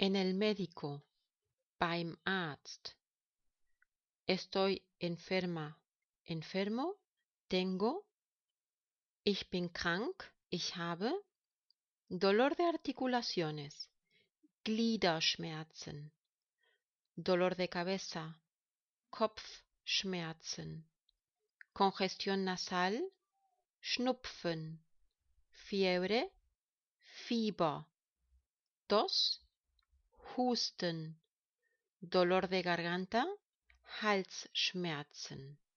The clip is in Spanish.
En el médico, beim Arzt. Estoy enferma, enfermo, tengo. Ich bin krank, ich habe. Dolor de articulaciones, Gliederschmerzen. Dolor de cabeza, Kopfschmerzen. Congestión nasal, Schnupfen. Fiebre, Fieber. Tos, Husten. Dolor de garganta, Halsschmerzen.